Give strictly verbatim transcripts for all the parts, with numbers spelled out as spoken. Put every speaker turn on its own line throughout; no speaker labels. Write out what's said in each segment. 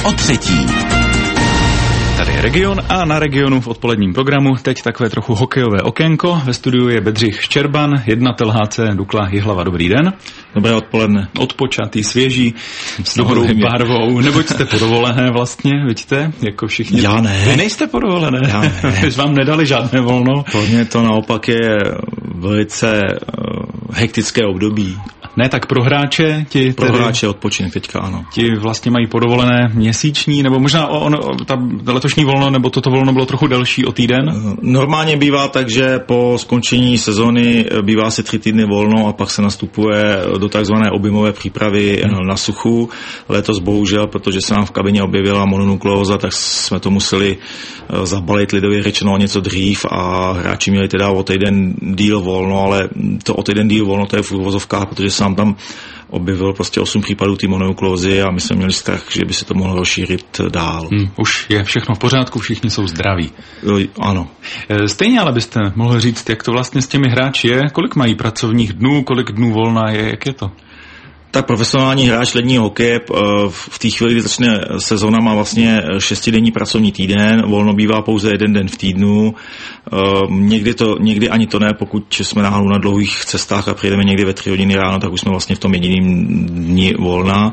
o třetí.
Tady je Region a na Regionu v odpoledním programu teď takové trochu hokejové okénko. Ve studiu je Bedřich Ščerban, jednatel H C Dukla Jihlava. Dobrý den.
Dobré odpoledne.
Odpočatý, svěží, s dobrou barvou. Neboť jste podovolené vlastně, vidíte, jako všichni.
Já ne.
Vy nejste podovolené.
Já ne.
Když vám nedali žádné volno.
Pro mě to naopak je velice uh, hektické období.
Ne, tak pro hráče ti
Pro
tedy,
hráče odpočinek teďka, ano.
Ti vlastně mají podovolené měsíční, nebo možná on, ta letošní volno, nebo toto volno bylo trochu delší o týden?
Normálně bývá tak, že po skončení sezony bývá asi tři týdny volno a pak se nastupuje do takzvané objemové přípravy hmm. na suchu. Letos bohužel, protože se nám v kabině objevila mononukleóza, tak jsme to museli zabalit lidově řečeno něco dřív a hráči měli teda o týden díl volno, ale to o týden díl volno to je v úvozovkách, protože se nám tam objevilo prostě osm případů té mononukleózy a my jsme měli strach, že by se to mohlo rozšířit dál.
Hmm, už je všechno v pořádku, všichni jsou zdraví.
Ano.
Stejně ale byste mohli říct, jak to vlastně s těmi hráči je, kolik mají pracovních dnů, kolik dnů volna je, jak je to?
Tak profesionální hráč ledního hokeje v té chvíli, kdy začne sezona, má vlastně šestidenní pracovní týden, volno bývá pouze jeden den v týdnu. Někdy, to, někdy ani to ne, pokud jsme náhodou na dlouhých cestách a přijedeme někdy ve tři hodiny ráno, tak už jsme vlastně v tom jediným dni volna.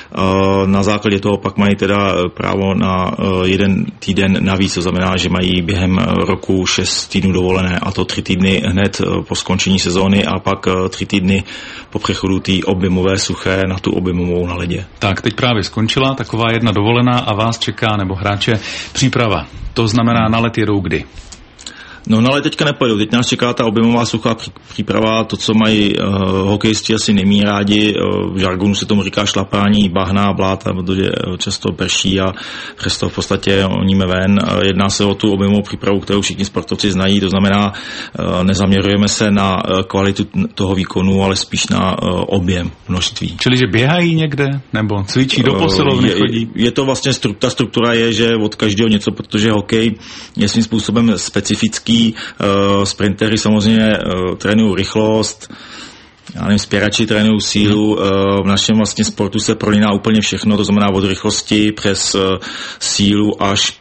Na základě toho pak mají teda právo na jeden týden navíc, to znamená, že mají během roku šest týdnů dovolené, a to tři týdny hned po skončení sezóny a pak tři týdny po přechodu té objemové suché na tu objemovou na ledě.
Tak, teď právě skončila taková jedna dovolená a vás čeká, nebo hráče, příprava. To znamená, na let jedou kdy?
No, ale teďka nepojedou. Teď nás čeká ta objemová suchá příprava, to, co mají uh, hokejisti asi nemí rádi. Uh, v žargonu se tomu říká šlapání bahna a bláta, protože často prší a přesto v podstatě oníme ven. Uh, jedná se o tu objemovou přípravu, kterou všichni sportovci znají, to znamená, uh, nezaměřujeme se na uh, kvalitu toho výkonu, ale spíš na uh, objem, množství.
Čili, že běhají někde, nebo cvičí, do posilovny
uh,
chodí?
Je, je to vlastně, ta struktura je, že od každého něco, protože hokej je svým způsobem specifický. Uh, sprinteři samozřejmě uh, trénují rychlost, já nevím, spěrači trénují sílu, uh, v našem vlastně sportu se prolíná úplně všechno, to znamená od rychlosti přes uh, sílu až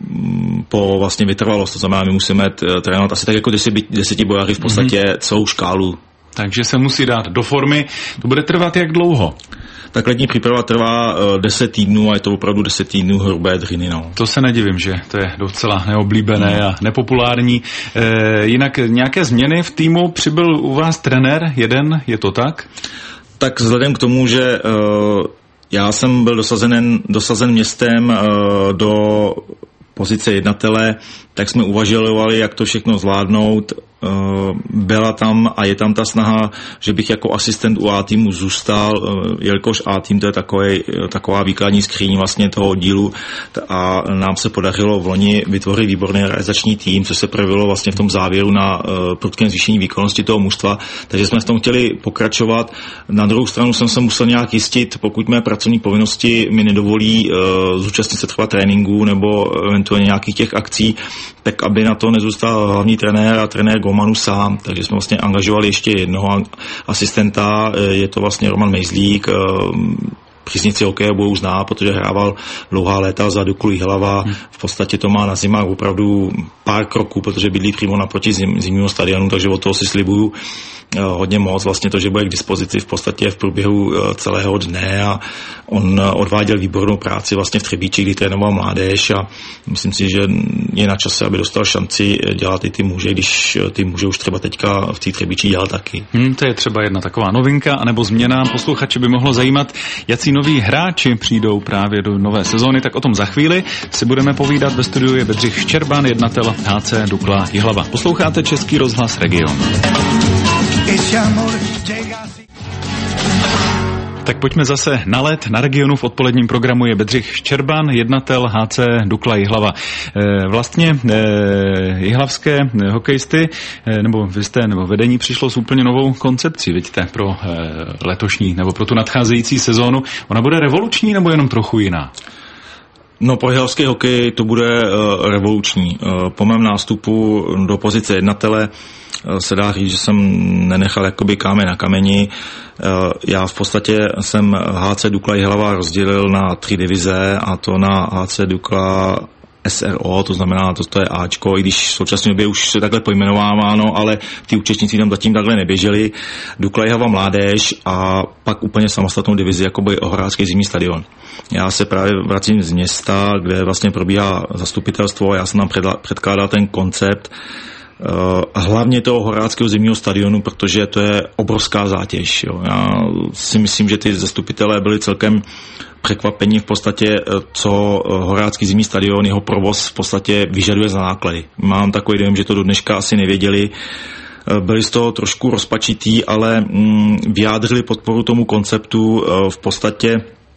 po vlastně vytrvalost, to znamená, my musíme t- trénovat asi tak jako deseti bojaři v podstatě mm-hmm. celou škálu.
Takže se musí dát do formy. To bude trvat jak dlouho?
Tak letní příprava trvá deset týdnů a je to opravdu deset týdnů hrubé dřiny. No.
To se nedivím, že to je docela neoblíbené no. a nepopulární. E, jinak nějaké změny v týmu, přibyl u vás trenér jeden, je to tak?
Tak vzhledem k tomu, že uh, já jsem byl dosazen, dosazen městem uh, do pozice jednatele, tak jsme uvažovali, jak to všechno zvládnout. Byla tam a je tam ta snaha, že bych jako asistent u A týmu zůstal, jelikož A tým to je takový, taková výkladní skříň vlastně toho oddílu a nám se podařilo v loni vytvořit výborný realizační tým, co se projevilo vlastně v tom závěru na prudkém zvýšení výkonnosti toho mužstva, takže jsme v tom chtěli pokračovat. Na druhou stranu jsem se musel nějak jistit, pokud mé pracovní povinnosti mi nedovolí zúčastnit se třeba tréninku nebo eventuálně nějakých těch akcí, tak aby na to nezůstal hlavní trenér a trenér Gomanu sám, takže jsme vlastně angažovali ještě jednoho asistenta, je to vlastně Roman Mejzlík, příznivci hokeje budou zná, protože hrával dlouhá léta za Duklu Jihlava, v podstatě to má na zimách opravdu pár kroků, protože bydlí přímo naproti zim, zimního stadionu, takže od toho si slibuju hodně moc, vlastně to, že bude k dispozici v podstatě v průběhu celého dne a on odváděl výbornou práci vlastně v Třebíči, kdy trénoval mládež a myslím si, že je na čase, aby dostal šanci dělat i ty muže, když ty muže už třeba teďka v té Třebíči dělal taky.
Hmm, to je třeba jedna taková novinka, anebo změna. Posluchače by mohlo zajímat, jací noví hráči přijdou právě do nové sezóny, tak o tom za chvíli si budeme povídat. Ve studiu je Bedřich Ščerban, jednatel H C Dukla Jihlava. Posloucháte Český rozhlas Region. Tak pojďme zase na let. Na Regionu v odpoledním programu je Bedřich Ščerban, jednatel H C Dukla Jihlava. E, vlastně e, jihlavské hokejisty, e, nebo vy jste, nebo vedení přišlo s úplně novou koncepcí, vidíte, pro e, letošní, nebo pro tu nadcházející sezónu. Ona bude revoluční, nebo jenom trochu jiná?
No, pro jihlavský hokej to bude uh, revoluční. Uh, po mém nástupu do pozice jednatele se dá říct, že jsem nenechal jakoby kámen na kameni. Já v podstatě jsem H C Dukla Jihlava rozdělil na tři divize, a to na H C Dukla S R O, to znamená, to, to je Ačko, i když v současné době už se takhle pojmenováváno, ale ty účastníci tam zatím takhle neběželi. Dukla Jihlava mládež a pak úplně samostatnou divizi, jako byl Horácký zimní stadion. Já se právě vracím z města, kde vlastně probíhá zastupitelstvo, já jsem tam předkládal ten koncept, Uh, hlavně toho Horáckého zimního stadionu, protože to je obrovská zátěž. Jo. Já si myslím, že ty zastupitelé byli celkem překvapení v podstatě, co Horácký zimní stadion, jeho provoz v podstatě vyžaduje za náklady. Mám takový dojem, že to do dneška asi nevěděli. Byli z toho trošku rozpačitý, ale mm, vyjádřili podporu tomu konceptu. V podstatě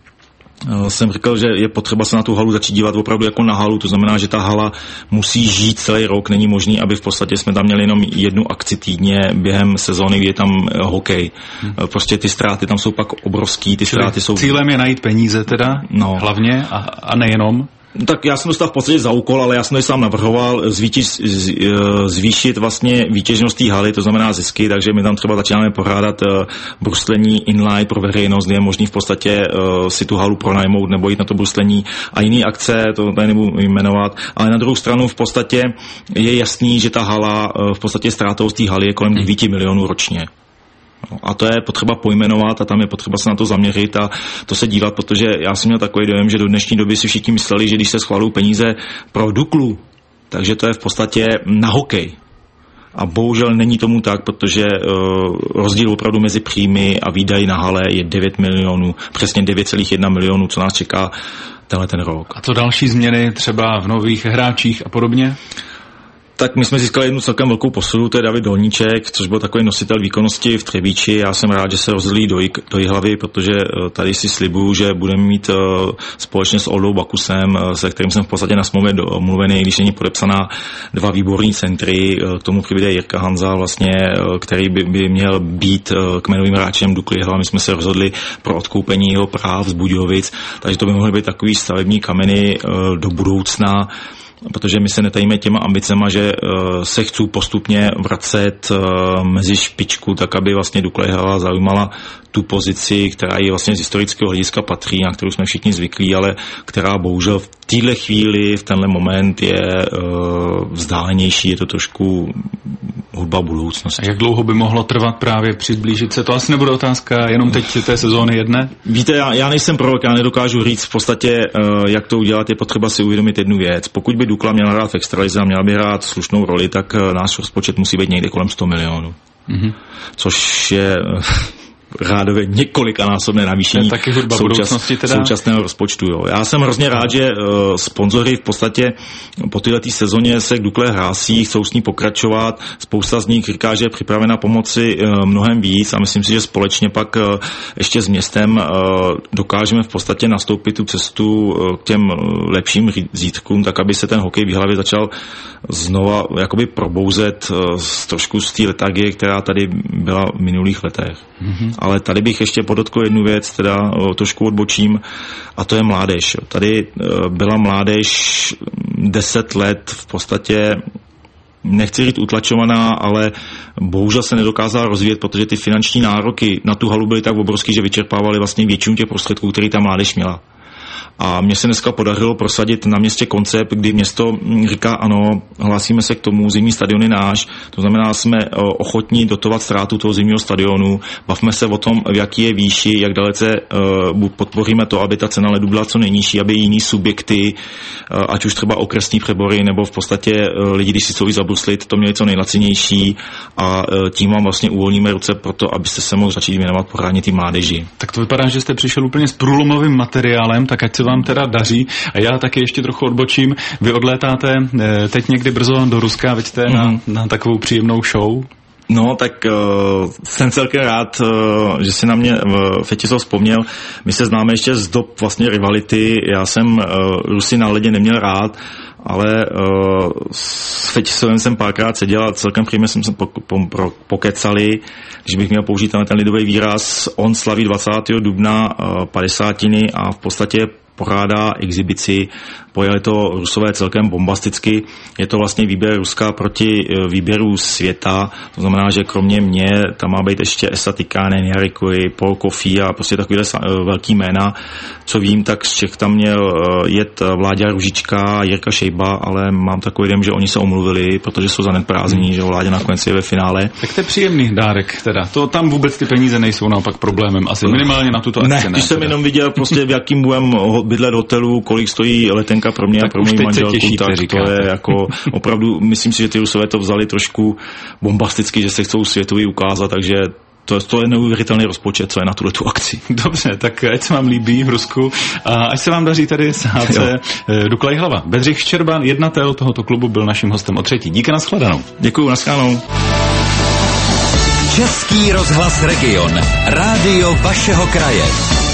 jsem říkal, že je potřeba se na tu halu začít dívat opravdu jako na halu, to znamená, že ta hala musí žít celý rok, není možný, aby v podstatě jsme tam měli jenom jednu akci týdně během sezóny, kdy je tam hokej. Prostě ty ztráty tam jsou pak obrovský, ty ztráty jsou...
Cílem je najít peníze teda, no. hlavně a, a nejenom.
Tak já jsem dostal v podstatě za úkol, ale já jsem to sám navrhoval zvítit, z, zvýšit vlastně výtěžnost té haly, to znamená zisky, takže my tam třeba začínáme pořádat bruslení inline pro veřejnost, kde je možný v podstatě si tu halu pronajmout nebo jít na to bruslení a jiné akce, to tady nebudu jmenovat, ale na druhou stranu v podstatě je jasný, že ta hala, v podstatě ztrátovost té haly je kolem devět milionů ročně. A to je potřeba pojmenovat a tam je potřeba se na to zaměřit a to se dívat, protože já jsem měl takový dojem, že do dnešní doby si všichni mysleli, že když se schvalují peníze pro Duklu, takže to je v podstatě na hokej. A bohužel není tomu tak, protože uh, rozdíl opravdu mezi příjmy a výdaji na hale je devět milionů, přesně devět celá jedna milionů, co nás čeká tenhle ten rok.
A co další změny třeba v nových hráčích a podobně?
Tak my jsme získali jednu celkem velkou posilu, to je David Dolníček, což byl takový nositel výkonnosti v Třebíči. Já jsem rád, že se rozdělí do, do Jihlavy, protože tady si slibuju, že budeme mít uh, společně s Oldou Bakusem, uh, se kterým jsem v podstatě na smlouvě domluvený, když není podepsaná, dva výborní centry. Uh, k tomu přibude Jirka Hanza, vlastně, uh, který by, by měl být uh, kmenovým hráčem Dukly Jihlava. My jsme se rozhodli pro odkoupení jeho práv z Budějovic, takže to by mohly být takový stavební kameny uh, do budoucna, protože my se netajíme těma ambicema, že uh, se chcou postupně vracet uh, mezi špičku, tak aby vlastně Dukla Jihlava zaujímala tu pozici, která jí vlastně z historického hlediska patří, na kterou jsme všichni zvyklí, ale která bohužel v téhle chvíli, v tenhle moment je uh, vzdálenější, je to trošku hudba budoucnosti.
A jak dlouho by mohlo trvat právě přiblížit se? To asi nebude otázka jenom teď té sezóny jedné?
Víte, já, já nejsem prorok, já nedokážu říct v podstatě, uh, jak to udělat, je potřeba si uvědomit jednu věc. Pokud by Dukla měla hrát v extralize a měla by hrát slušnou roli, tak uh, náš rozpočet musí být někde kolem sto milionů. Mm-hmm. Což je... Uh, řádově několikanásobné navýšení součas, současného rozpočtu. Jo. Já jsem hrozně rád, že uh, sponzoři v podstatě po této sezóně se k Dukle hlásí, chcou s ní pokračovat. Spousta z nich říká, že je připravena pomoci uh, mnohem víc a myslím si, že společně pak uh, ještě s městem uh, dokážeme v podstatě nastoupit tu cestu uh, k těm lepším zítřkům, tak aby se ten hokej v Jihlavě začal znova jakoby probouzet uh, z trošku z té letargie, která tady byla v minulých letech. Mm-hmm. Ale tady bych ještě podotkl jednu věc, teda o, trošku odbočím, a to je mládež. Tady e, byla mládež deset let v podstatě, nechci říct utlačovaná, ale bohužel se nedokázala rozvíjet, protože ty finanční nároky na tu halu byly tak obrovský, že vyčerpávaly vlastně většinu těch prostředků, který ta mládež měla. A mně se dneska podařilo prosadit na městě koncept, kdy město říká ano, hlásíme se k tomu, zimní stadion je náš, to znamená, jsme ochotní dotovat ztrátu toho zimního stadionu, bavme se o tom, v jaký je výši, jak dalece uh, podpoříme to, aby ta cena ledu byla co nejnižší, aby jiný subjekty, uh, ať už třeba okresní přebory, nebo v podstatě uh, lidi, když si chcou zabruslit, to měli co nejlacinější a uh, tím vám vlastně uvolníme ruce pro to, abyste se mohli začít věnovat pořádně ty mládeži.
Tak to vypadá, že jste přišel úplně s průlomovým materiálem, tak ať se vám teda daří. A já taky ještě trochu odbočím. Vy odlétáte teď někdy brzo do Ruska, veďte mm. na, na takovou příjemnou show?
No, tak uh, jsem celkem rád, uh, že si na mě uh, Fetisov vzpomněl. My se známe ještě z dob vlastně rivality. Já jsem uh, Rusy na ledě neměl rád, ale uh, s Fetisovem jsem párkrát seděl a celkem přímě jsme se po, po, po, pokecali, když bych měl použít ten lidový výraz. On slaví dvacátého dubna uh, padesátiny a v podstatě pořádá exibici, pojeli to Rusové celkem bombasticky. Je to vlastně výběr Ruska proti výběru světa, to znamená, že kromě mě tam má být ještě Esa Tikkanen, Jari Kurri, Paul Coffey a prostě takovýhle velký jména. Co vím, tak z Čech tam měl jet Vláďa Růžička, Jirka Šejba, ale mám takový dojem, že oni se omluvili, protože jsou zanedprázdní, že Vláďa nakonec je ve finále.
Tak to je příjemný dárek teda. To tam vůbec ty peníze nejsou naopak problémem, asi minimálně na tuto akci.
Ne, když jsem teda jenom viděl prostě v jakým budem bydlet hotelu, kolik stojí letenka pro mě tak a pro můj manželku, těší, tak to je jako opravdu, myslím si, že ty Rusové to vzali trošku bombasticky, že se chcou světový ukázat, takže to, to je neuvěřitelný rozpočet, co je na tuhletu akci.
Dobře, tak ať se vám líbí v Rusku a ať se vám daří tady s Há cé Dukla Jihlava. Bedřich Ščerban, jednatel tohoto klubu, byl naším hostem o třetí. Díky, nashledanou.
Děkuju, nashledanou.
Český rozhlas Region. Rádio vašeho kraje.